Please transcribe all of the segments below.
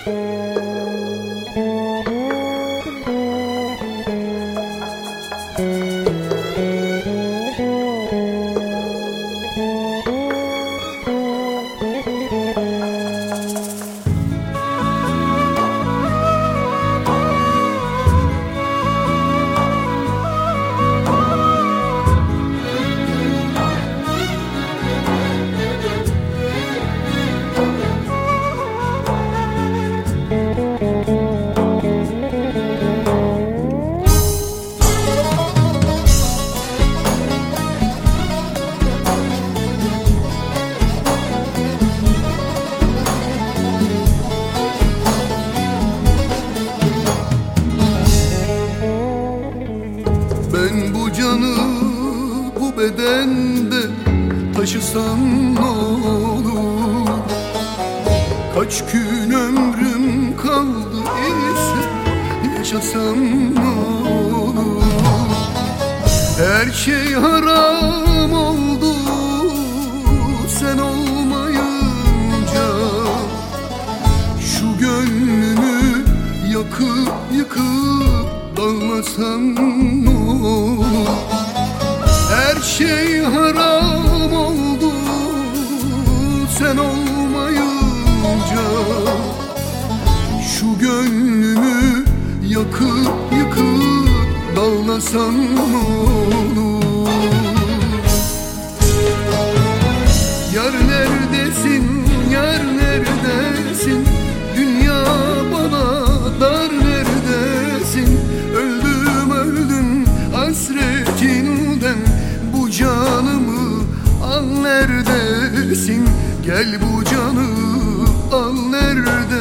Ben bu canı bu bedende taşısam ne olur? Kaç gün ömrüm kaldı ise yaşasam ne olur? Her şey haram oldu sen olmayınca. Şu gönlümü yakıp yıkıp dağlasam ne olur? Her şey haram oldu sen olmayınca. Şu gönlümü yakıp yıkıp dağlasam ne olur? Yar neredesin, yar neredesin? Dünya bana dar neredesin? Öldüm öldüm hasretinden. Bu canımı al neredesin? Gel bu canı al neredesin?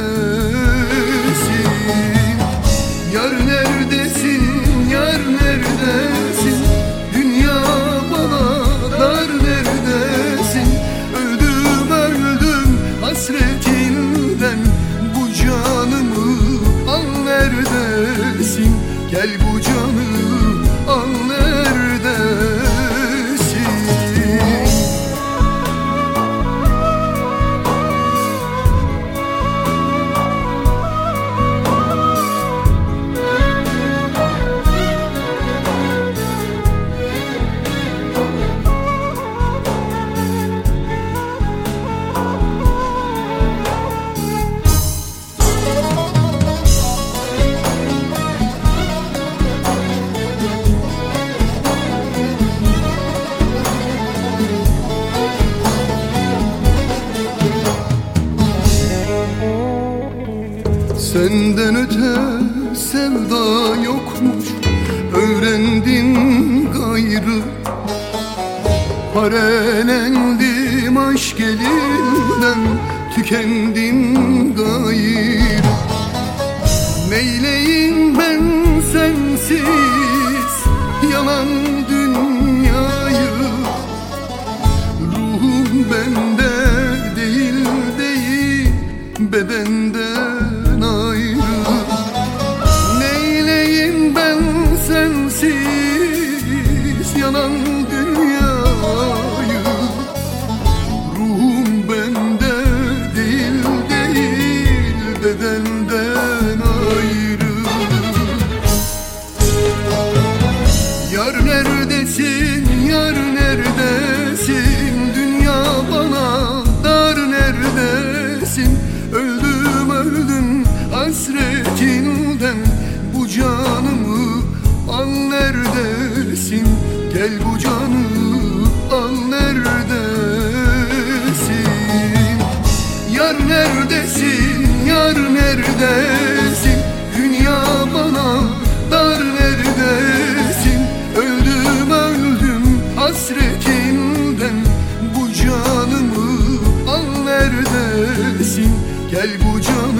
Yar neredesin, yar neredesin? Dünya bana dar neredesin? Öldüm öldüm hasretinden. Bu canımı al neredesin? Gel bu canı al neredesin? Senden öte sevda yokmuş, öğrendim gayrı. Parelendim aşk elinden, tükendim gayrı. Neyleyim ben sensiz yalan dünyayı? Ruhum bende değil değil, bedenden ayrı. Neyleyim ben sensiz yanan dünyayı? Ruhum bende değil değil, bedenden ayrı. Yar neredesin, yar neredesin? Dünya bana dar neredesin? Öldüm öldüm hasretinden. Bu canımı al neredesin? Gel bu canı al neredesin? Yar neredesin, yar neredesin? Dünya bana dar neredesin? Öldüm öldüm hasretinden. Bu canımı al neredesin? Gel bu canı